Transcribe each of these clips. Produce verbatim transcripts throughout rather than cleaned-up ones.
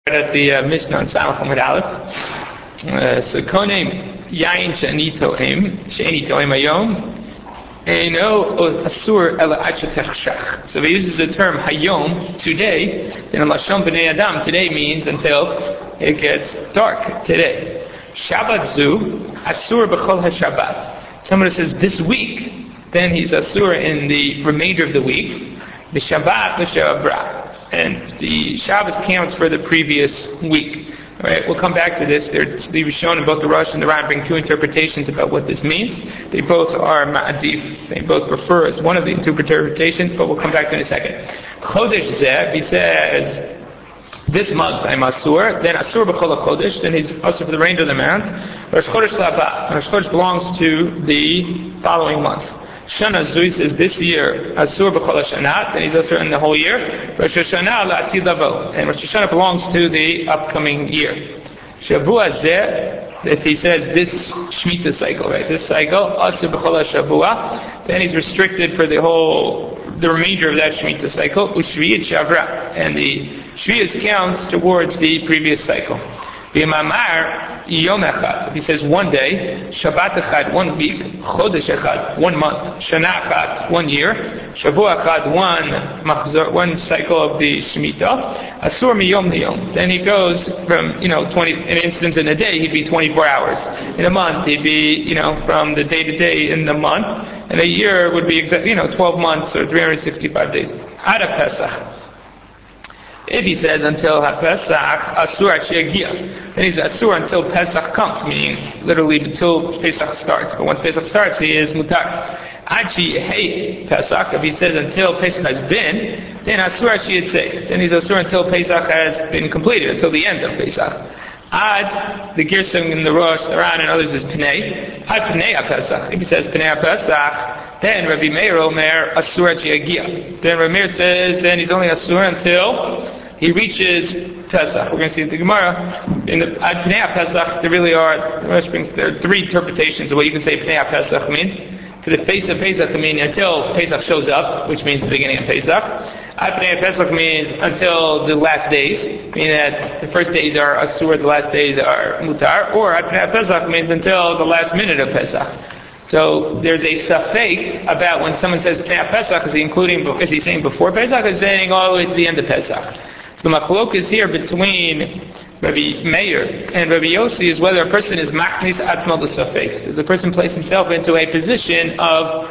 At the uh, Mishnah on Samach Amud Aleph. Uh, so konem yain she'ani to'em she'ani to'em hayom eino asur ela ad shetechshach. So he uses the term hayom, today, in Lashon Bnei Adam. Today means until it gets dark. Today. Shabbat zu asur b'chol haShabbat. Someone says this week, then he's asur in the remainder of the week. The Shabbat l'shabra. And the Shabbos counts for the previous week. All right, we'll come back to this. They're, they've shown in both the Rosh and the Ran bring two interpretations about what this means. They both are ma'adif. They both prefer as one of the interpretations, but we'll come back to it in a second. Chodesh zeh, he says, this month I'm asur, then asur b'chol chodesh, then he's asur for the remainder of the month. Rosh Chodesh laba, Rosh Chodesh belongs to the following month. Shana Zui says this year Asur b'chol Hashanah, then he's Asur in the whole year. Rosh Hashanah la'atid lavo, and Rosh Hashanah belongs to the upcoming year. Shavua zeh, if he says this Shemitah cycle, right, this cycle Asur b'chol Shavua, then he's restricted for the whole, the remainder of that Shemitah cycle. Ushviyat Shavra, and the Shviyas counts towards the previous cycle. B'mamar yom echad. If he says one day, Shabbat echad, one week, Chodesh echad, one month, Shana echad, one year, Shavua echad, one machzor, one cycle of the Shemitah, Asur miyom liyom. Then he goes from, you know, twenty, in an instance in a day, he'd be twenty-four hours. In a month, he'd be, you know, from the day to day in the month. And a year would be, exactly, you know, twelve months or three hundred sixty-five days. Ada Pesach. If he says until HaPesach, Asur Ashiagia, then he's Asur until Pesach comes, meaning literally until Pesach starts. But once Pesach starts, he is Mutar. Achi Hey Pesach, if he says until Pesach has been, then Asur Ashiatzeh, then he's Asur until Pesach has been completed, until the end of Pesach. Ad, the Girsum in the Rosh, the Ran, and others is Pnei. Ad Pnei HaPesach. If he says Pnei HaPesach, then Rabbi Meir Omer Asur Ashiagia. Then Rabbi Meir says, then he's only Asur until he reaches Pesach. We're going to see in the Gemara. In the Ad Pnei Pesach, there really are, there are three interpretations of what you can say Pnei Pesach means. For the face of Pesach, means until Pesach shows up, which means the beginning of Pesach. Ad Pnei Pesach means until the last days, meaning that the first days are Asur, the last days are Mutar. Or Ad Pnei Pesach means until the last minute of Pesach. So there's a safek about when someone says Pnei Pesach, is he including, is he saying before Pesach, or is he saying all the way to the end of Pesach? So the machlok is here between Rabbi Meir and Rabbi Yossi is whether a person is maknis atzmo l'safek. Does the person place himself into a position of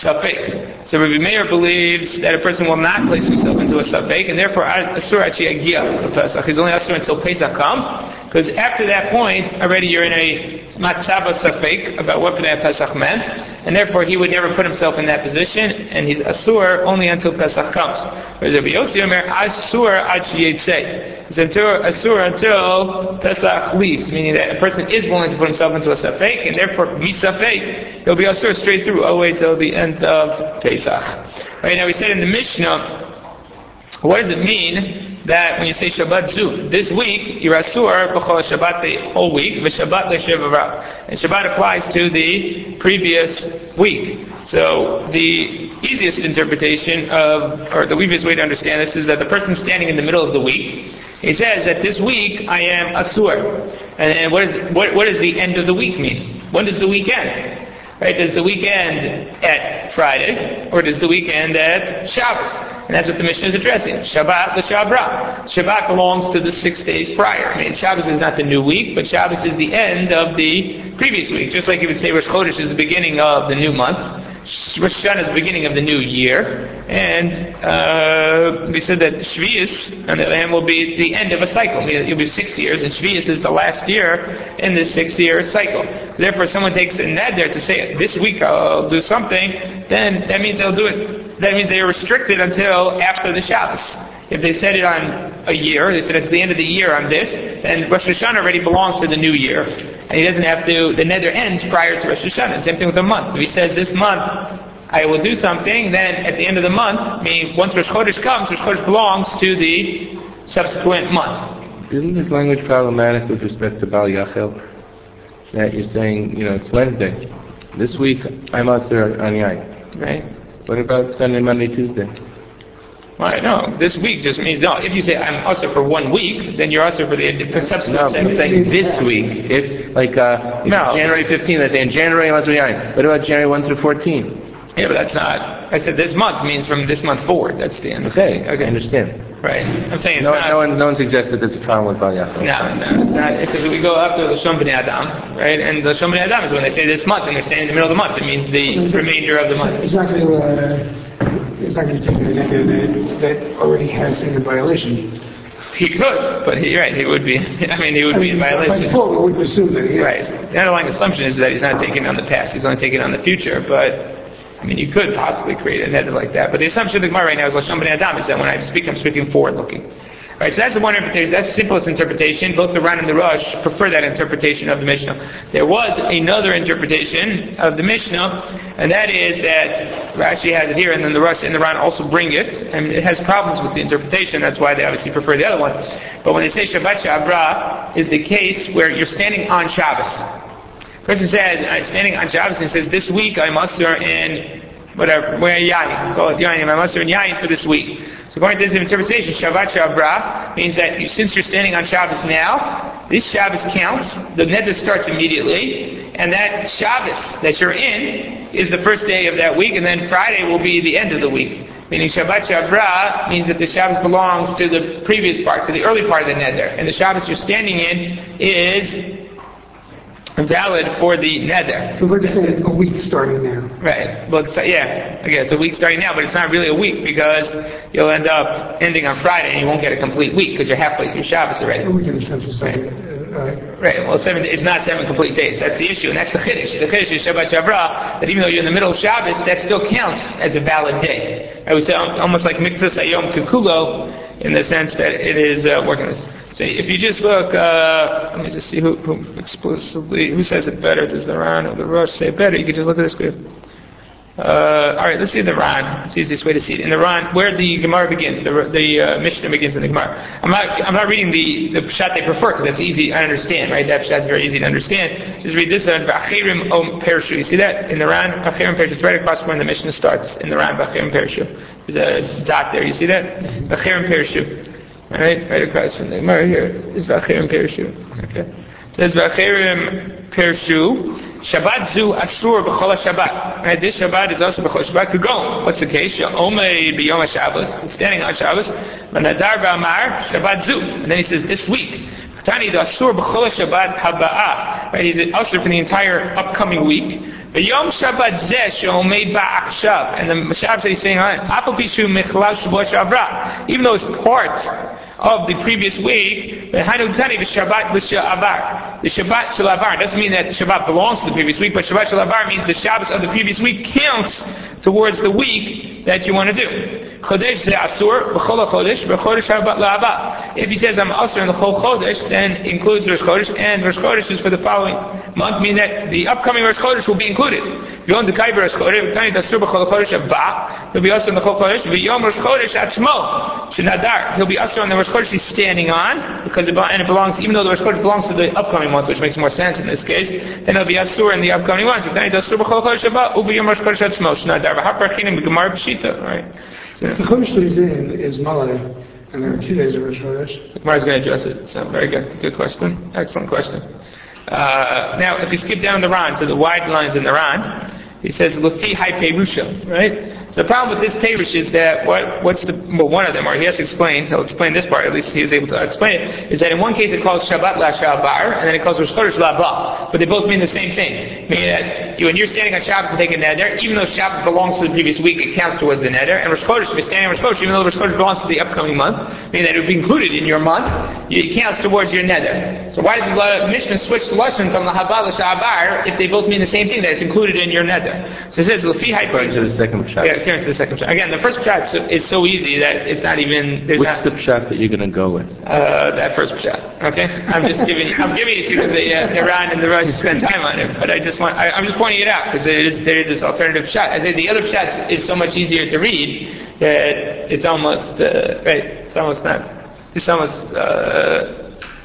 safek? So Rabbi Meir believes that a person will not place himself into a safek, and therefore asur achiagia Pesach. He's only asur until Pesach comes, because after that point already you're in a matzava safek about what Pnei Pesach meant, and therefore he would never put himself in that position, and he's asur only until Pesach comes. Whereas Rabbi Yossi Omer asur ad sheyetzeh. He's asur until Pesach leaves, meaning that a person is willing to put himself into a safek, and therefore misafek, he'll be asur straight through all the way till the end of Pesach. Right, now we said in the Mishnah, what does it mean that when you say Shabbat Zu, this week, you're Asur b'chol Shabbat the whole week, v'Shabbat l'Shavara. And Shabbat applies to the previous week. So the easiest interpretation of, or the easiest way to understand this is that the person standing in the middle of the week, he says that this week I am Asur. And, and what is what, what does the end of the week mean? When does the week end? Right? Does the week end at Friday, or does the week end at Shabbos? And that's what the Mishnah is addressing. Shabbat l'Shabra. Shabbat belongs to the six days prior. I mean, Shabbos is not the new week, but Shabbos is the end of the previous week. Just like you would say Rosh Chodesh is the beginning of the new month. Rosh Hashanah is the beginning of the new year. And uh, we said that Shviyas, on the other hand, will be the end of a cycle. I mean, it'll be six years, and Shviyas is the last year in this six-year cycle. So therefore, someone takes a neder to say, this week I'll do something, then that means they'll do it. That means they are restricted until after the Shabbos. If they said it on a year, they said at the end of the year on this, then Rosh Hashanah already belongs to the new year. And he doesn't have to, the neder ends prior to Rosh Hashanah. Same thing with the month. If he says this month, I will do something, then at the end of the month, meaning once Rosh Chodesh comes, Rosh Chodesh belongs to the subsequent month. Isn't this language problematic with respect to Bal Yachel? That you're saying, you know, it's Wednesday. This week, I'm Asur on Yain. Right. What about Sunday, Monday, Tuesday? Right, no, this week just means, no, if you say I'm usher for one week, then you're usher for the for subsequent No, seven I'm saying this week. If, like, uh, if No. it's January fifteenth, I say in January, I'm usher yain. What about January first through fourteen? Yeah, but that's not, I said this month means from this month forward, that's the end. Okay, Okay. I understand. Right, I'm saying it's No, not. no one, no one suggested there's a problem with Bal Yachal. No, no, it's not, because we go after the Shom B'nai Adam, right, and the Shom B'nai Adam is when they say this month, and they're standing in the middle of the month, it means the remainder of the month. It's not going to, uh, it's not going to take the neder that, that already has in the violation. He could, but he, right, he would be, I mean, he would I be in mean, by violation. default, we would assume that he is. Right. The underlying assumption is that he's not taking on the past, he's only taking on the future, but, I mean, you could possibly create a neder like that, but the assumption of the Gemara right now is Lashon B'nai Adam, is that when I speak, I'm speaking forward-looking. Right, so that's the one interpretation, that's the simplest interpretation. Both the Ran and the Rosh prefer that interpretation of the Mishnah. There was another interpretation of the Mishnah, and that is that Rashi has it here, and then the Rosh and the Ran also bring it, and it has problems with the interpretation, that's why they obviously prefer the other one. But when they say Shabbat Shabra, is the case where you're standing on Shabbos. The person says, I'm standing on Shabbos and says, this week I'm usher in whatever, we're yayin, call it yayin, I'm usher in yayin for this week. So according to this interpretation, Shabbat Shabra means that you, since you're standing on Shabbos now, this Shabbos counts, the neder starts immediately, and that Shabbos that you're in is the first day of that week, and then Friday will be the end of the week. Meaning Shabbat Shabra means that the Shabbos belongs to the previous part, to the early part of the neder, and the Shabbos you're standing in is valid for the neder. So we're just saying a week starting now. Right. Well, it's, yeah. Okay, it's a week starting now, but it's not really a week because you'll end up ending on Friday and you won't get a complete week because you're halfway through Shabbos already. A week in the sense of seven. Uh, uh, Right. Well, seven. It's not seven complete days. That's the issue, and that's the chiddush. The chiddush is Shabbat Shabra. That even though you're in the middle of Shabbos, that still counts as a valid day. I would say almost like Mikzas Ayom Kikulo, in the sense that it is uh, working. So if you just look, uh, let me just see who, who explicitly, who says it better. Does the Ran or the Rosh say it better? You can just look at this group. Uh, all right, let's see the Ran. It's the easiest way to see it. In the Ran, where the Gemara begins, the the uh, Mishnah begins in the Gemara. I'm not I'm not reading the the pshat they prefer because that's easy. I understand, right? That pshat is very easy to understand. Just read this one. V'achirim om pershu. You see that in the Ran? V'achirim pershu. It's right across from where the Mishnah starts in the Ran. V'achirim pershu. There's a dot there. You see that? V'achirim pershu. All right, right across from the Gemara here is v'achirim pershu. Okay. It says v'achirim pershu. Shabbat zu asur b'chol Shabbat. Right, this Shabbat is also b'chol Shabbat. Could go. What's the case? Omei b'yom Shabbos. Standing on Shabbos. V'nadar b'amar Shabbat zu. And then he says this week. Tani the asur b'chol Shabbat haba'ah. Right, he's an usher for the entire upcoming week. B'yom Shabbat zeh she'omei ba'achshav. And the Shabbos that he's saying on it. Apal pishu mechlal Shabbat Shabra. Even though it's part of the previous week, the Shabbat L'Shavar. The Shabbat Shalavar doesn't mean that Shabbat belongs to the previous week, but Shabbat Shalavar means the Shabbos of the previous week counts towards the week that you want to do. Chodesh ze asur, b'chol chodesh, b'chodesh Shabbat la'aba. If he says I'm asur in the whole chodesh, then it includes Rosh Chodesh, and Rosh Chodesh is for the following month, meaning that the upcoming Rosh Chodesh will be included. If you want to kaiber Rosh Chodesh, Tani asur b'chol chodesh haba, he'll be asur in the whole chodesh. V'yom Rosh Chodesh atzmo, shenadar, he'll be asur on the Rosh Chodesh he's standing on, because it, and it belongs, even though the Rosh Chodesh belongs to the upcoming month, which makes more sense in this case, then it'll be asur in the upcoming month. Tani asur b'chol chodesh haba, uv'yom Rosh Chodesh atzmo, shenadar. V'haparchinim b'gemar b'shita, right? So, the Chodesh that he's in is Malay, and there are two days of Rosh Chodesh. The Gemara is going to address it. So very good, good question, excellent question. Uh, now, if you skip down the Ran to the wide lines in the Ran, he says Lefi Hai Perusha, right? So the problem with this Perush is that what what's the well one of them, or he has to explain. He'll explain this part. At least he is able to explain it. Is that in one case it calls Shabbat La Shabar, and then it calls Rosh Chodesh La Ba, but they both mean the same thing. Meaning that you, when you're standing on Shabbos and taking neder, even though Shabbos belongs to the previous week, it counts towards the neder. And Rosh Chodesh, if you're standing on Rosh Chodesh, even though Rosh Chodesh belongs to the upcoming month, meaning that it would be included in your month, it counts towards your neder. So why did the Mishnah switch the lesson from La Haba La Shabar if they both mean the same thing, that it's included in your neder? So it says Lefi Hai According to the second pshat. Yeah, according to the second pshat. Again, the first pshat is, is so easy that it's not even. There's What's not, the pshat that you're going to go with? Uh, that first pshat. Okay, I'm just giving. I'm giving it to you because the uh, the Ran and the Rosh spend time on it. But I just want. I, I'm just pointing it out because there is there is this alternative pshat. I think the other pshat is so much easier to read that it's almost uh, right. It's almost not. It's almost uh,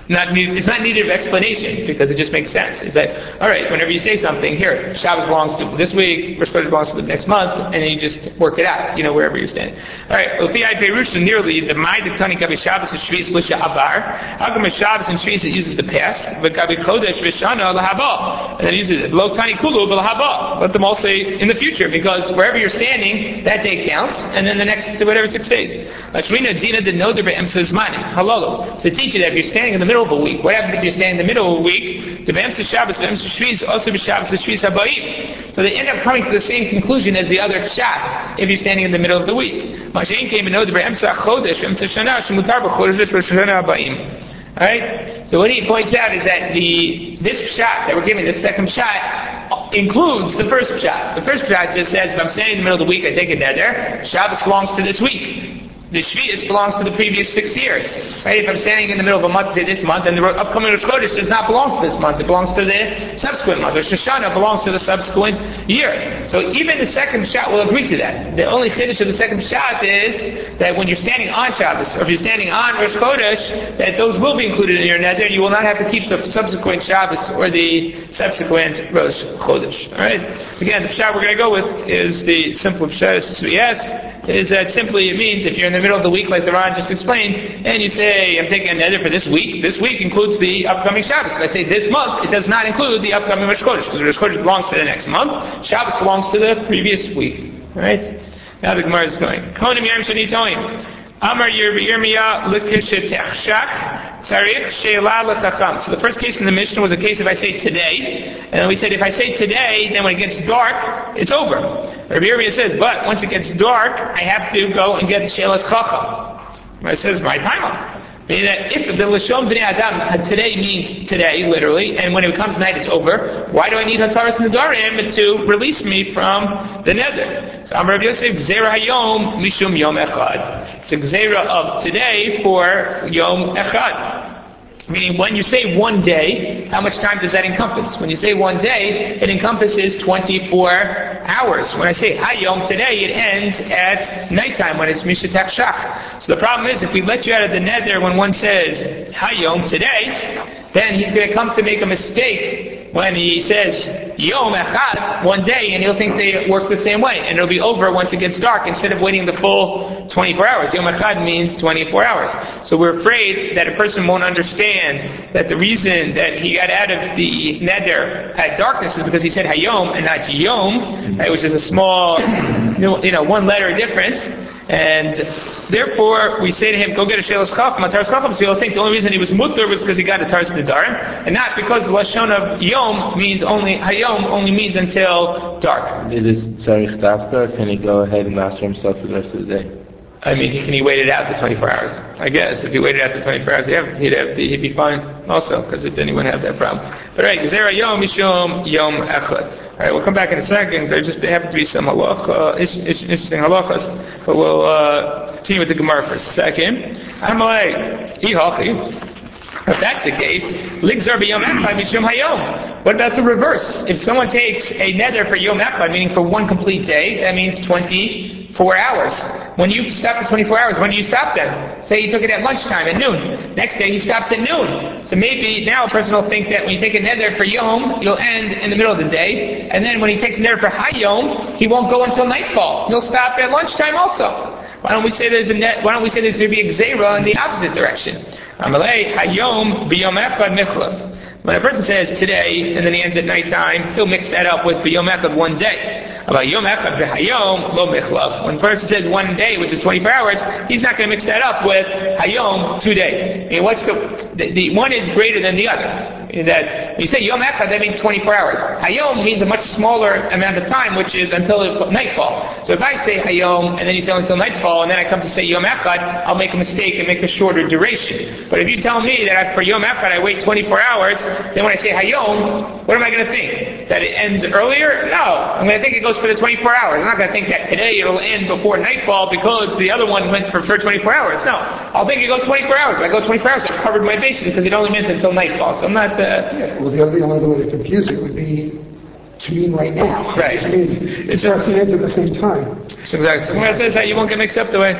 not need, it's not needed of explanation because it just makes sense. It's that, all right, whenever you say something, here, Shabbos belongs to this week, Rosh Chodesh belongs to the next month, and then you just work it out, you know, wherever you're standing. All right, Ufi Perush nearly the Mai Diktani Gabi Shabbos and Shvis Lisha Abar. How come a Shabbos and Shvis it uses the past, but Gabi Chodesh Vishana Lahaba, and then it uses it Lo Tani Kulu Lahaba. Let them all say in the future because wherever you're standing, that day counts, and then the next whatever six days. Lashmina Dina the Noder Be'emsa Zmanim Halalo. To teach you that if you're standing in the middle of a week, what happens if you're standing in the middle of a week? The Be'emsa Shabbos, the Be'emsa Shvis, also B'Shabbos, the Shvis Habayim. So they end up coming to the same conclusion as the other Pshat if you're standing in the middle of the week. Mashain came and Noder Be'emsa Chodesh, Be'emsa Shana, Shemutar B'Chodesh, Rosh Hashanah Habayim. Alright? So what he points out is that the this shot that we're giving, this second shot, includes the first shot. The first shot just says, if I'm standing in the middle of the week, I take a neder. Shabbos belongs to this week. The Shvi'is belongs to the previous six years. Right? If I'm standing in the middle of a month to this month, and the upcoming Rosh Chodesh does not belong to this month, it belongs to the subsequent month. Rosh Hashanah belongs to the subsequent year. So even the second shot will agree to that. The only chiddush of the second shot is that when you're standing on Shabbos, or if you're standing on Rosh Chodesh, that those will be included in your neder, and you will not have to keep the subsequent Shabbos or the subsequent Rosh Chodesh. Alright? Again, the pshat we're going to go with is the simple pshat, as we asked, is that simply it means if you're in the middle of the week, like the Ron just explained, and you say, I'm taking a neder for this week, this week includes the upcoming Shabbos. If I say this month, it does not include the upcoming Rosh Chodesh, because Rosh Chodesh belongs to the next month, Shabbos belongs to the previous week. Alright? Now the Gemara is going. Konim Yom Shani Toim. Amar Yirmiyah L'Kishet Techshach Tzarich She'ela L'Chacham. So the first case in the Mishnah was a case if I say today, and then we said if I say today, then when it gets dark, it's over. Rabbi Yirmiyah says, but once it gets dark, I have to go and get She'elas Chacham. It says my time. Meaning that if the Lashon B'nai Adam today means today, literally, and when it becomes night it's over, why do I need Hataras Nedarim to release me from the nether? So Amar Rabbi Yosef, Gzeira Hayom Mishum Yom Echad. It's a Gzeira of today for Yom Echad. Meaning when you say one day, how much time does that encompass? When you say one day, it encompasses twenty-four hours. When I say Hayom today, it ends at nighttime when it's Misha Takshach. So the problem is if we let you out of the nether when one says Hayom today, then he's going to come to make a mistake when he says Yom Echad, one day, and he'll think they work the same way, and it'll be over once it gets dark instead of waiting the full twenty-four hours. Yom Echad means twenty-four hours. So we're afraid that a person won't understand that the reason that he got out of the nether at darkness is because he said Hayom and not Yom, right, which is a small, you know, one letter difference. And therefore, we say to him, go get a She'elas Chacham, a Taras Chacham. So he'll think the only reason he was mutter was because he got a Taras Nedarim, and not because the Lashon of Yom means only, Hayom only means until dark. Is it Tzarich Davka, or can he go ahead and master himself for the rest of the day? I mean, can he wait it out the twenty-four hours? I guess if he waited out the twenty-four hours, he'd, have, he'd, have, he'd be fine also, because then he wouldn't have that problem. But right, Gzeira Yom Mishum Yom Echad. Alright, we'll come back in a second. There just there happen to be some halacha, uh, interesting halachas, but we'll uh, continue with the Gemara for a second. Amalei, Ihachi. If that's the case, Ligzar B'Yom Echad Mishum Hayom. What about the reverse? If someone takes a nether for Yom Echad, meaning for one complete day, that means twenty-four hours. When you stop for twenty-four hours, when do you stop then? Say you took it at lunchtime, at noon. Next day he stops at noon. So maybe now a person will think that when you take a nether for Yom, you'll end in the middle of the day. And then when he takes a nether for Hayom, he won't go until nightfall. He'll stop at lunchtime also. Why don't we say there's a net, why don't we say there's going to be a Gzeira in the opposite direction? Amalei Hayom B'Yom Echad Michlav. When a person says today, and then he ends at nighttime, he'll mix that up with B'Yom Echad one day. About Yom Echad B'Hayom Lo Michlav. When a person says one day, which is twenty-four hours, he's not going to mix that up with Hayom two day. I mean, what's the, the, the one is greater than the other. That when you say Yom Echad, that means twenty-four hours. Hayom means a much smaller amount of time, which is until nightfall. So if I say Hayom, and then you say until nightfall, and then I come to say Yom Echad, I'll make a mistake and make a shorter duration. But if you tell me that I, for Yom Echad I wait twenty-four hours, then when I say Hayom, what am I going to think? That it ends earlier? No. I'm going to think it goes for the twenty-four hours. I'm not going to think that today it'll end before nightfall because the other one went for, for twenty-four hours. No. I'll think it goes twenty-four hours. If I go twenty-four hours, I've covered my bases because it only meant until nightfall. So I'm not... Uh, yeah, well, the other, the only other way to confuse it would be to mean right now. Right. Which means it starts and ends at the same time. So exactly. So when I says that, you won't get mixed up the way...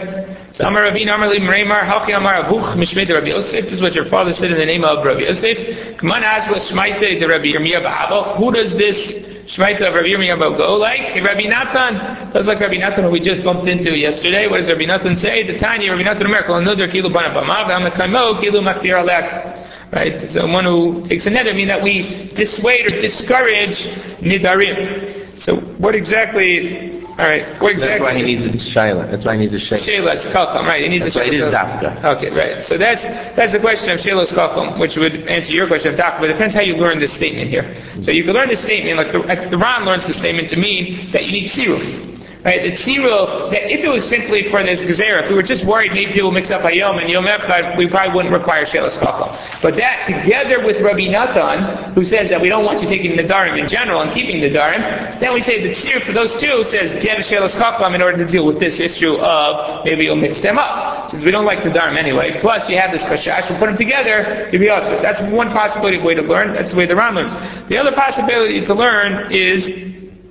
So Amar Ravina, Amar Li Mreimar, Halchi Amar Avuch, Mishmei de Rabbi Yosef. This is what your father said in the name of Rabbi Yosef. K'man Azwa Shmaite de Rabbi Yirmiyah Ba'abo. Who does this Shmaita of Rabbi Yirmiyah Ba'abo go like? Rabbi Natan. Does like Rabbi Natan who we just bumped into yesterday. What does Rabbi Natan say? The Tanya, Rabbi Natan America, another Kilu Bana Bamav, Amakaimo, Kilu Maktir Alek. Right? So one who takes a neder, mean that we dissuade or discourage Nidarim. So what exactly... Alright, what exactly? That's why he needs a shayla. That's why he needs a shayla. Shayla, kalkom, right. He needs that's a why it is shayla. dafka. Okay, right. So that's that's the question of shayla's kalkom, which would answer your question of dafka, but it depends how you learn this statement here. So you can learn this statement, like the, like the Ran learns the statement to mean that you need tziruf. Right, the tziruf, that if it was simply for this gezerah, if we were just worried maybe people mix up Hayom and Yom Echad, we probably wouldn't require Shelas Chacham. But that, together with Rabbi Natan, who says that we don't want you taking Nadarim in general and keeping Nadarim, then we say the tziruf for those two says get a Shelas Chacham in order to deal with this issue of maybe you'll mix them up. Since we don't like Nadarim anyway. Plus you have this chashash, we'll put them together, you'll be awesome. That's one possibility of way to learn, that's the way the Ram learns. The other possibility to learn is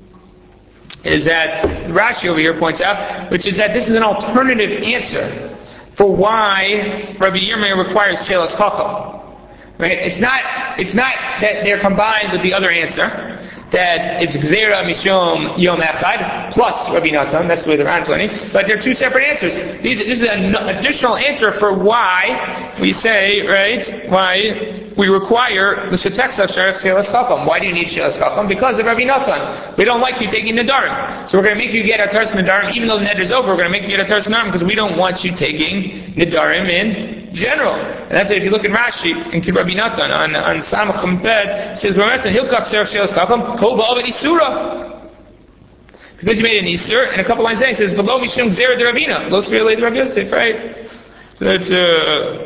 is that Rashi over here points out, which is that this is an alternative answer for why Rabbi Yirmiyah requires Shelas Chacham. Right? It's not, it's not that they're combined with the other answer, that it's Gzera Mishom Yom Echad plus Rabbi Natan, that's the way the Ran's learning, but they're two separate answers. These, this is an additional answer for why we say, right, why we require the Shetex of Sherech Shelas Chacham. Why do you need Shelas Chacham? Because of Rabbi Natan. We don't like you taking Nadarim. So we're going to make you get a Teres Nadarim, even though the Neder is over, we're going to make you get a Teres Nadarim because we don't want you taking Nadarim in general. And that's it. If you look in Rashi, in Rabbi Natan, on, on Samach Champed, it says, Hilkach Sherech Shelas Chacham, Kol Ba'av Isura. Because you made an Easter, and a couple lines there, it says, V'lo Mishum Gzera de Ravina. Lo Sfira Le de Rabbi Yosef, right? So that's, uh,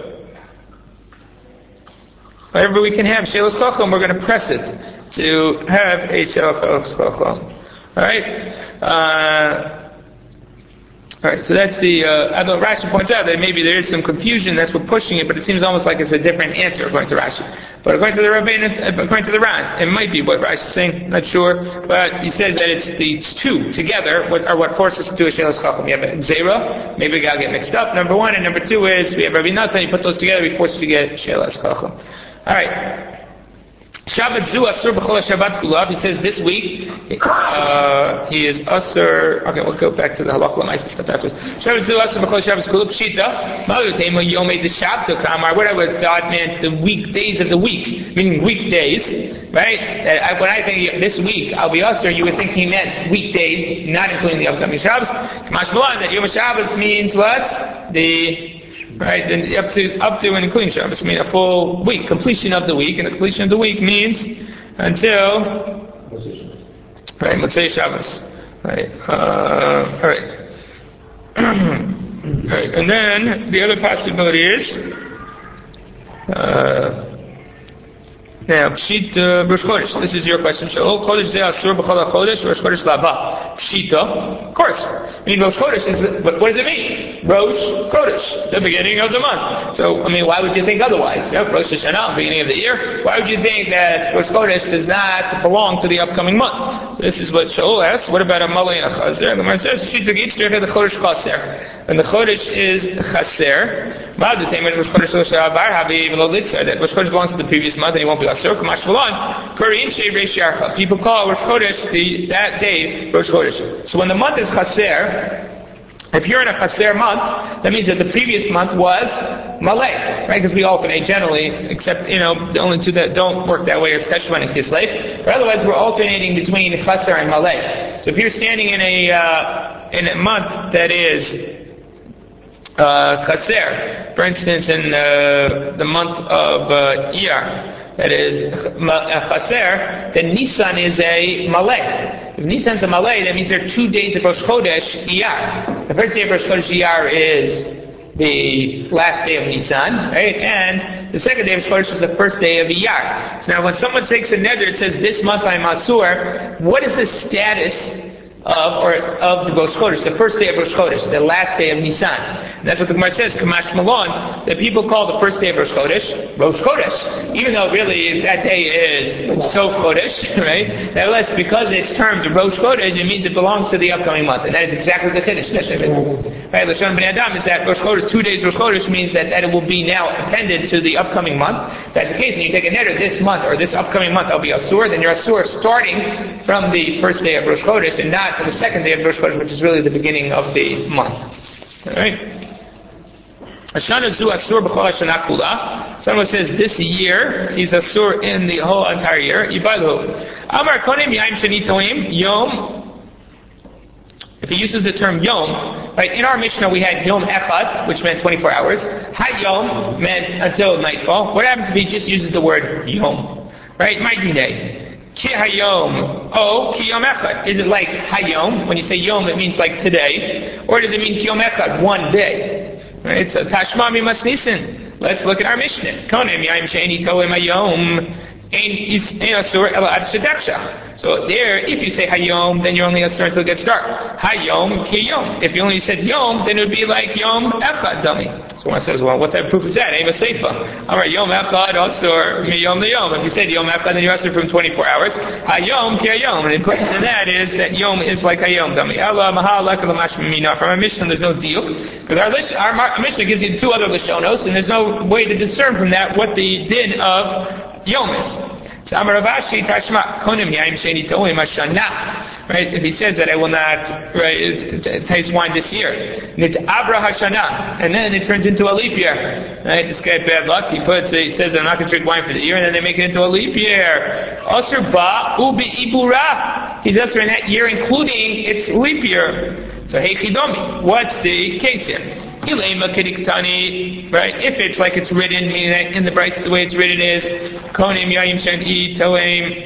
whenever we can have Shelas Chacham, we're going to press it to have a Shelas Chacham. Alright? Uh, Alright, so that's the, uh, although Rashi points out that maybe there is some confusion, that's what pushing it, but it seems almost like it's a different answer according to Rashi. But according to the Rabbeinu, according to the Ran, it might be what Rashi is saying, not sure, but he says that it's the two together what, are what forces us to do a Shelas Chacham. You have a Zera, maybe we gotta get mixed up, number one, and number two is, we have Rabbi Natan, you put those together, we force you to get Shelas Chacham. Alright. Shabbat zu asur b'chol Shabbat kulav. He says this week, uh, he is asur, okay, we'll go back to the halach l'maisa stuff afterwards. Shabbat zu asur b'chol Shabbat kulav pshita. Ma'u teima yomei d'shabto kamar. What I would thought meant the weekdays of the week, meaning weekdays, right? I, when I think this week, I'll be asur, you would think he meant weekdays, not including the upcoming Shabbos. Kamash Malan, that Yom Shabbos means what? The Right, then up to up to and including Shabbos, I mean a full week, completion of the week, and the completion of the week means until right, Motzei Shabbos. Right. Uh, all right. All right. And then the other possibility is uh, now Pshit uh, Rosh Chodesh. This is your question. Sha'ol Chodesh Zeh Asur B'chol HaChodesh Rosh Chodesh Laba. Pshita, of course. I mean, Rosh Chodesh is, what, what does it mean? Rosh Chodesh, the beginning of the month. So, I mean, why would you think otherwise? You know, Rosh Hashanah, beginning of the year. Why would you think that Rosh Chodesh does not belong to the upcoming month? So this is what Shaul asks. What about a Malay and a Chazer? And the Gemara says, Shit to each the Chodesh Chaser. And the Chodesh is Chaser. That Rosh Chodesh belongs to the previous month and he won't be Asur. People call Rosh Chodesh the, that day Rosh Chodesh. So when the month is Chaser, if you're in a Chaser month, that means that the previous month was Malay, right? Because we alternate generally, except, you know, the only two that don't work that way are Cheshvan and Kislev. But otherwise we're alternating between Chaser and Malay. So if you're standing in a, uh, in a month that is Uh, Chaser, for instance, in uh, the month of uh, Iyar, that is uh, Chaser, then Nisan is a Malay. If Nisan's a Malay, that means there are two days of Rosh Chodesh Iyar. The first day of Rosh Chodesh Iyar is the last day of Nisan, right? And the second day of Rosh Chodesh is the first day of Iyar. So now when someone takes a neder, it says, this month I'm Asur, what is the status of or of the Rosh Chodesh, the first day of Rosh Chodesh, the last day of Nisan? And that's what the Gemara says, Kamash Malon, that people call the first day of Rosh Chodesh Rosh Chodesh, even though really that day is Sof Chodesh, right? Nevertheless, because it's termed Rosh Chodesh, it means it belongs to the upcoming month, and that is exactly the Kiddush. right? Lashon Bnei Adam is that Rosh Chodesh, two days Rosh Chodesh means that, that it will be now appended to the upcoming month. If that's the case, and you take a neder this month or this upcoming month, I'll be Asur, then you're Asur starting from the first day of Rosh Chodesh and not from the second day of Rosh Chodesh, which is really the beginning of the month. Alright? Someone says this year he's asur in the whole entire year. Amar konim yaim shenitoim yom. If he uses the term yom, right? In our Mishnah we had yom echad, which meant twenty-four hours. Hayom meant until nightfall. What happens if he just uses the word yom, right? Ma'idinei. Ki hayom, oh, ki yom echad. Is it like hayom? When you say yom, it means like today, or does it mean ki yom echad, one day? Right, so Tashma mi masnisin. Let's look at our Mishnah. Konem yaim she'eni toem hayom ein asur ela ad shedachshach. So there, if you say hayom, then you're only asur until it gets dark. Hayom ki yom. If you only said yom, then it would be like yom echad dami. So one says, well, what type of proof is that? Eva seifa. Amar yom echad asur mi yom liyom. If you said yom echad, then you're asur from twenty-four hours. Hayom ki hayom. And implicit in that is that yom is like hayom dami. Ela mahalak lamash mina. From our Mishnah, there's no deal. Because our, our, our Mishnah gives you two other Lishonos, and there's no way to discern from that what the din of yom is. So Amar Ravashi Tashma Konim Yaim Sheni Toim Hashana. Right? If he says that I will not right, taste wine this year, Nit Abra Hashana, and then it turns into a leap year. Right? This guy had bad luck. He puts he says I'm not going to drink wine for the year, and then they make it into a leap year. Asur Ba Ubi Ibura. He's asur in that year, including its leap year. So hey Chidomi, what's the case here? Ilema Kediktani, right? If it's like it's written, meaning that in the Brisa the way it's written is Konim Yaim Sheni Toim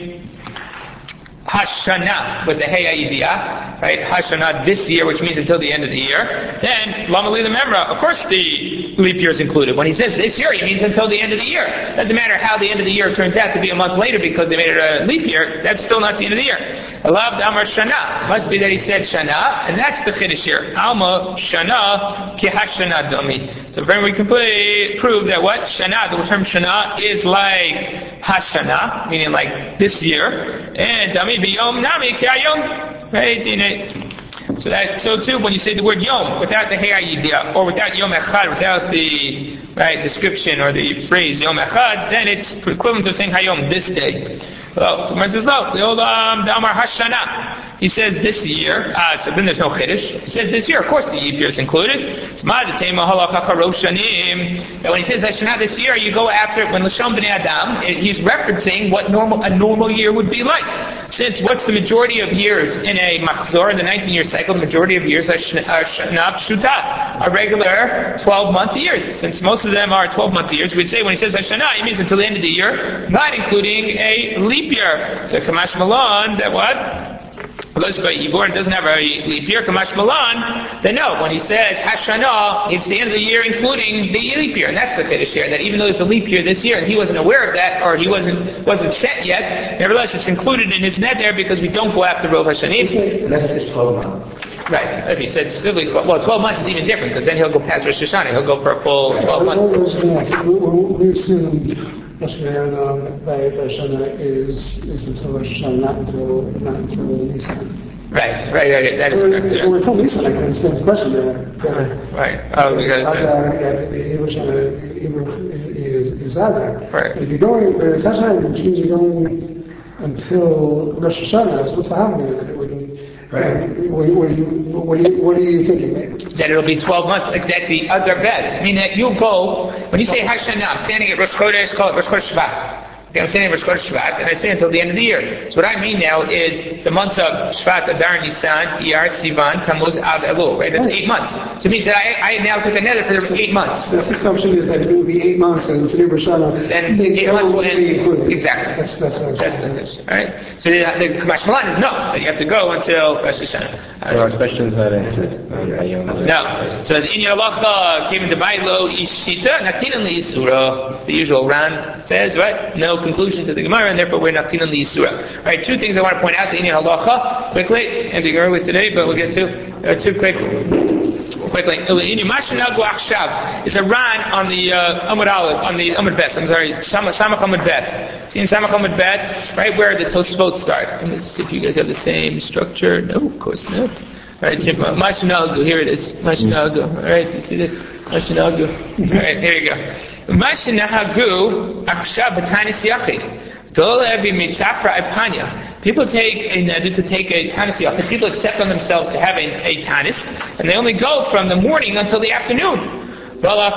Hashana with the Hey Ayidiyah, right? Hashana this year, which means until the end of the year. Then Lamali the Memra, of course the leap year is included. When he says this year, he means until the end of the year. Doesn't matter how the end of the year turns out to be a month later because they made it a leap year. That's still not the end of the year. Alav Amar Shana. Must be that he said Shana, and that's the Chiddush here. Alma Shana Ki Hashana Dami. So then we can prove that what? Shana, the term Shana is like Hashana, meaning like this year, and Dami B'Yom Nami Ki Hayom. Right? So that, so too, when you say the word Yom, without the Hey Ayidiyah, or without Yom Echad, without the, right, description or the phrase Yom Echad, then it's equivalent to saying Hayom, this day. Well, Gemara says, no, the old um, Damar Hashana. He says this year, uh, so then there's no Chiddush. He says this year, of course the leap year is included. It's Ma'adatema Halachacha Roshanim. That when he says Hashana this year, you go after, when Lashon Bnei Adam, it, he's referencing what normal, a normal year would be like. Since what's the majority of years in a Machzor, in the nineteen year cycle, the majority of years are Shana Pshuta, are regular twelve month years. Since most of them are twelve month years, we'd say when he says Hashana, it means until the end of the year, not including a leap year. So Kamash Malon, that what? It doesn't have a leap year, Kamash Malan, then no, when he says Hashana, it's the end of the year including the leap year, and that's the Chiddush here, that even though there's a leap year this year, and he wasn't aware of that, or he wasn't wasn't set yet, nevertheless it's included in his net there because we don't go after Rov Hashanim. That's just twelve months. Right, if he said specifically twelve, well twelve months is even different, because then he'll go past Rosh Hashanah, he'll go for a full twelve months. We assume Rosh Hashanah by Hashanah is is until Rosh Hashanah, not until not until Nisan. Right, right, right, that is or, correct. Or until Nisan, I can understand the question there. Right. Oh, because Adar, yeah, the Rosh Hashanah is is Adar. Right. If you're going, but it's Hashanah, which means you're going until Rosh Hashanah. So what's happening that it wouldn't? Right. What, what, you, what, are you, what are you thinking? That it'll be twelve months, like that the other bets. I mean that you'll go, when you say Hashanah, I'm standing at Rosh Chodesh, call it Rosh Chodesh Shvat. Okay, I'm standing at Rosh Chodesh Shvat, and I say until the end of the year. So what I mean now is the months of Shvat, Adar, Nisan, Iyar, Sivan, Tammuz, Av, Elul, right? That's eight months. So it means that I, I now took a nether for eight months. The assumption is that it will be eight months, and today Rosh Hashanah, then eight months will be included. Exactly. That's, that's what I'm saying. That's, all right? So the, the Kamash Malan is no, that you have to go until Rosh Hashanah. So our question's not answered. No. So the Inyan Halacha came into Bailo Ishita, Natinan Li Yisura. The usual Ran says, right? No conclusion to the Gemara, and therefore we're Natinan Li Yisura. Right, two things I want to point out, the Inyan Halacha, quickly, ending early today, but we'll get to, uh, two quick, quickly. It's a Ran on the, uh, Amud Aleph, on the Amud Bet, I'm sorry, Samach Amud Bet. See in Samach Amud Bet, right where the Tosfot start. Let me see if you guys have the same structure. No, of course not. Right, Mashinagu, here it is. Mashinagu. Alright, you see this? Mashinagu. Alright, here you go. Mashinagu aksha b'tanis yachid. People take a neder to take a tanis yachid. People accept on themselves to have a, a tanis, and they only go from the morning until the afternoon. And they're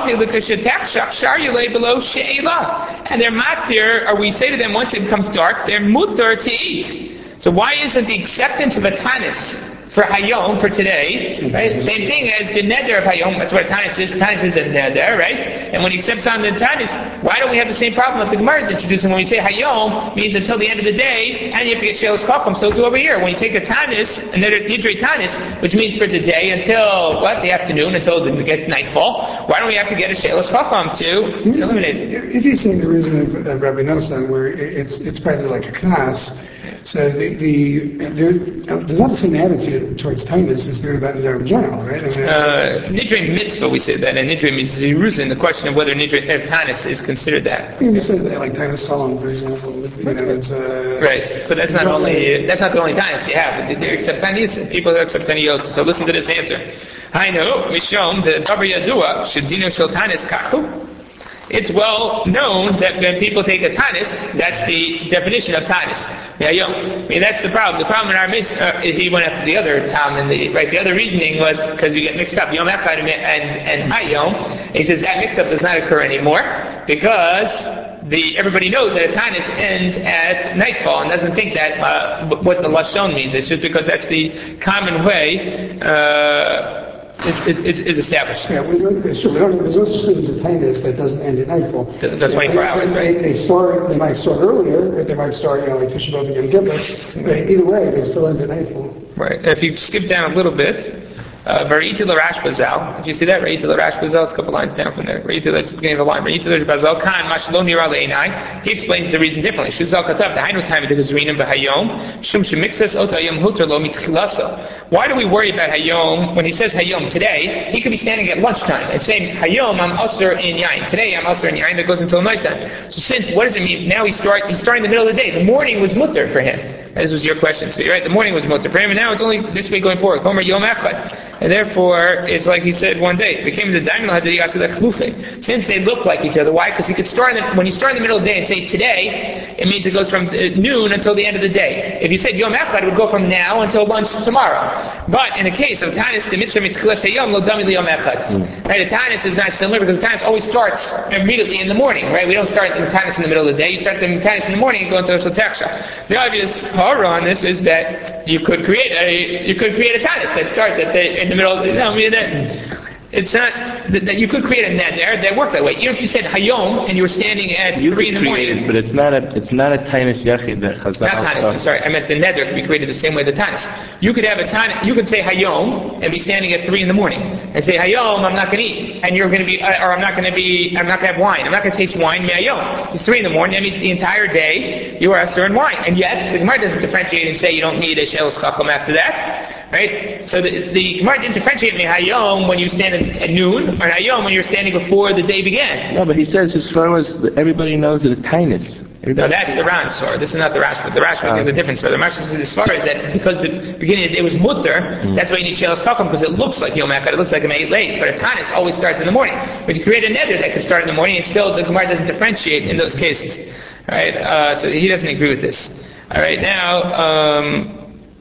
matir, or we say to them once it becomes dark, they're mutar to eat. So why isn't the acceptance of a tanis for Hayom, for today, right? Same thing as the neder of Hayom, that's what a tanis is. Tanis is a neder, right? And when he accepts on the tanis, why don't we have the same problem that the Gemara is introducing? When we say Hayom, means until the end of the day, and you have to get Shelos Chacham, so do over here. When you take a tanis, a neder, nidrei tanis, which means for the day until, what, the afternoon, until the get nightfall, why don't we have to get a Shelos Chacham to eliminate it? If you're saying the reason of, of Rabbi Nosson, where it's it's probably like a knas, so the, the there, there's not the same attitude towards tainus as there about Nidre in general, right? I mean, uh, Nidre mitzvah, we say that, and Nidre means Zeruzin, the question of whether Nidre uh, tainus is considered that. You say that, like tainus column, for example. You know, it's, uh, right, but that's not only that's not the only tainus you have. They accept tainus, people that accept tainiyot. So listen to this answer. I know, Mishom, the Dabar Yadua, Shedino Shel Tainus Kachu. It's well known that when people take a tanis, that's the definition of tanis. Yeah, yo. I mean, that's the problem. The problem in our midst uh, is he went after the other town, and the right. The other reasoning was because you get mixed up. Yom Echad and and Hayom. He says that mix-up does not occur anymore because the everybody knows that a tanis ends at nightfall and doesn't think that uh, what the lashon means. It's just because that's the common way. Uh, It, it, it is established. Yeah, we don't, sure, we don't, there's no such thing as a tainus that doesn't end at nightfall. The, the twenty-four yeah, hours, they, right? They, they start, they might start earlier, they might start, you know, like Tisha B'Av and Yom Kippur, but either way, they still end at nightfall. Right. If you skip down a little bit, uh, Variti l'Rash Bazal. Did you see that? Variti l'Rash Bazal. It's a couple lines down from there. Variti, that's the beginning of the line. Variti l'Rash Bazal. Kan Mashlo Nira Le'enai. He explains the reason differently. Shuzal Katav. The Hainu time the Gazrinim b'Hayom. Shum Shemixas Ota Hayom Huter Lo Mitchilasa. Why do we worry about Hayom when he says Hayom today? He could be standing at lunchtime and saying Hayom I'm usher in Yain. Today I'm usher in Yain. That goes until nighttime. So since what does it mean? Now he start he's starting in the middle of the day. The morning was mutter for him. This was your question. So you're right. The morning was mutter for him, and now it's only this way going forward. Homer Yom Echad. And therefore, it's like he said one day, it became the Daimler Hadiyasah. Since they look like each other, why? Because he could start in the, when you start in the middle of the day and say today, it means it goes from noon until the end of the day. If you said Yom Echad, it would go from now until lunch tomorrow. But in the case of Tanis, the mitzvah mitzchilas hayom lo dami Yom Echad. Right? A Tanis is not similar because the Tanis always starts immediately in the morning. Right? We don't start the Tanis in the middle of the day. You start the Tanis in the morning and go into the Teksha. The obvious horror on this is that you could create a you could create a Tanis that starts at the in the middle of the no, I mean, that, it's not that, that you could create a net there that worked that way. Even if you said Hayom and you were standing at you three in the morning, it, but it's not a it's not a tainus yachid that Chazal. Not tanis. I'm sorry, I meant the neder could be created the same way the tanis. You could have a tanis. You could say Hayom and be standing at three in the morning and say Hayom I'm not going to eat, and you're going to be or I'm not going to be I'm not going to have wine. I'm not going to taste wine. Hayom. It's three in the morning. That means the entire day you are asur in wine, and yet the Gemara doesn't differentiate and say you don't need a shelos chacham after that. Right? So the, the Gemara didn't differentiate between Hayom when you stand at, at noon or Hayom when you're standing before the day began. No, but he says as far as everybody knows that it's tainus. No, that's the Ran story. This is not the Rashba. The Rashba uh, is a different story. The Rashba says as far as that because the beginning of the day was mutter, mm-hmm. that's why you need Shelos Chacham because it looks like Yom Echad. It looks like a ate late. But a tanis always starts in the morning. But you create a neder that could start in the morning and still the Gemara doesn't differentiate in those cases. All right? Uh, so he doesn't agree with this. All right, now... Um,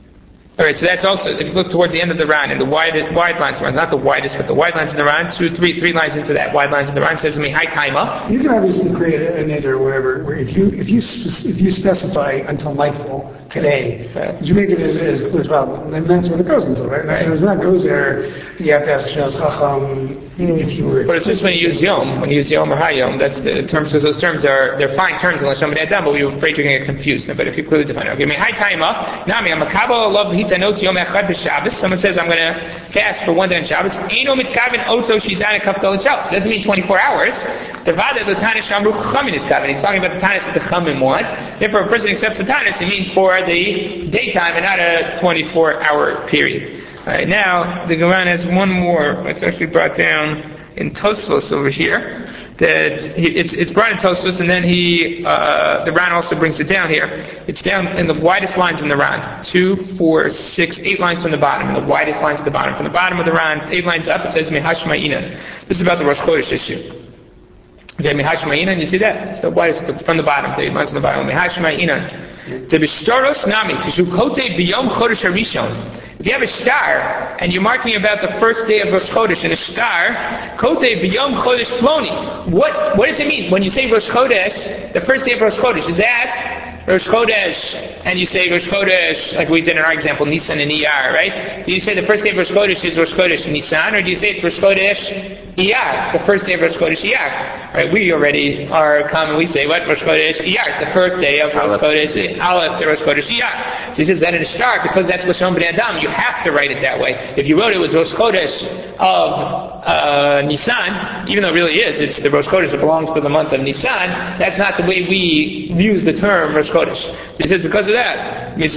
All right, so that's also, if you look towards the end of the Ran, in the wide, wide lines, not the widest, but the wide lines in the Ran, two, three, three lines into that wide lines in the Ran says to me, "Hi, Kaima." You can obviously create a, a neder or whatever, where if you if you if you specify until nightfall today, right. you make it as, as clear as well, then that's what it goes until, right? right. If it not goes there, you have to ask Shelos Chacham if you were. But it's just when you use Yom, when you use Yom or Hayom, that's the terms, because those terms are, they're fine terms unless somebody had done, but we were afraid you're going to get confused. But if you clearly define it, okay, me, Hi, Kaima, Nami, I'm a Kabbalah, love Hitanot Yom Echad b'Shabbos. Someone says, I'm going to fast for one day on Shabbos. Eino mitzkaven oto shidana kaptol Shabbos. Doesn't mean twenty-four hours. Tevada is the Tanis Shamru Chamin is kaven. He's talking about the Tanis that the Chamin want. Therefore, a person accepts the Tanis, it means for the daytime and not a twenty-four hour period. Alright, now, the Gemara has one more, it's actually brought down in Tosfos over here. that he, it's it's brought in Tosfos, and then he uh, the Ran also brings it down here. It's down in the widest lines in the Ran, two, four, six, eight lines from the bottom, and the widest lines at the bottom. From the bottom of the Ran, eight lines up, it says Mehashma Inan. This is about the Rosh Chodesh issue. Okay, Mehashma Inan, you see that? It's the widest from the bottom, the eight lines from the bottom. Mehashma Inan. The Bishtaros Nami, Kishukote Biyom Chodesh Harishon. If you have a star, and you're marking about the first day of Rosh Chodesh, and a star, Kote B'Yom Chodesh Ploni. What, what does it mean? When you say Rosh Chodesh, the first day of Rosh Chodesh, is that Rosh Chodesh, and you say Rosh Chodesh, like we did in our example, Nisan and Iyar, right? Do you say the first day of Rosh Chodesh is Rosh Chodesh Nisan, or do you say it's Rosh Chodesh Iyar, the first day of Rosh Chodesh Iyar? Right, we already are common, we say what? Rosh Chodesh Iyar, it's the first day of Rosh Chodesh Aleph, the Rosh Chodesh Iyar. So he says that in a star, because that's Lashon B'nai Adam, you have to write it that way. If you wrote it was Rosh Chodesh of uh, Nisan, even though it really is, it's the Rosh Chodesh that belongs to the month of Nisan, that's not the way we use the term Rosh Chodesh. So he says because of that, you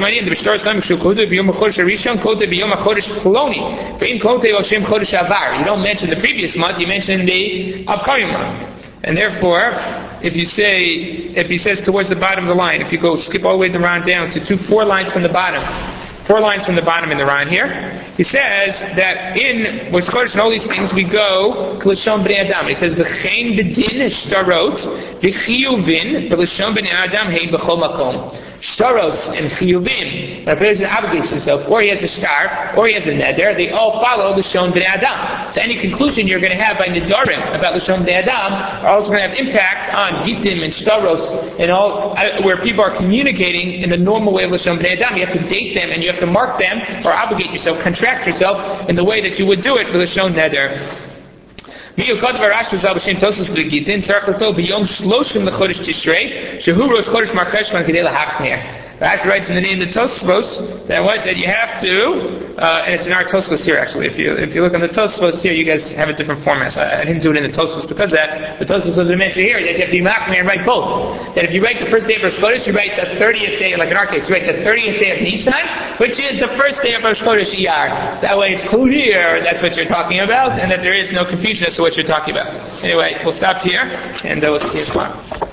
don't mention the previous month, you mention the upcoming month. And therefore, if you say, if he says towards the bottom of the line, if you go skip all the way the round down to two, four lines from the bottom, Four lines from the bottom in the Ran here. He says that in Rosh Chodesh and all these things we go to Lashon B'nai Adam. He says v'chein b'din shtarot v'chiyuvin v'lashon B'nai Adam hein b'chol makom. Shtaros and chiyuvin. Now, if a person obligates himself, or he has a star, or he has a neder, they all follow Lashon B'nai Adam. So any conclusion you're going to have by nedarim about Lashon B'nai Adam are also going to have impact on gitim and shtaros and all, uh, where people are communicating in the normal way of Lashon B'nai Adam. You have to date them and you have to mark them or obligate yourself, contract yourself in the way that you would do it with Lashon Neder. Rashi writes in the name of the Tosfos that what that you have to, uh, and it's in our Tosfos here actually. If you if you look on the Tosfos here, you guys have a different format. So I, I didn't do it in the Tosfos because of that. The Tosfos was mentioned here that you have to be makmir and write both. That if you write the first day of Rosh Chodesh, you write the thirtieth day, like in our case, you write the thirtieth day of Nisan, which is the first day of Rosh Chodesh Iyar. That way it's clear that's what you're talking about, and that there is no confusion as to what you're talking about. Anyway, we'll stop here, and uh, we'll see you tomorrow.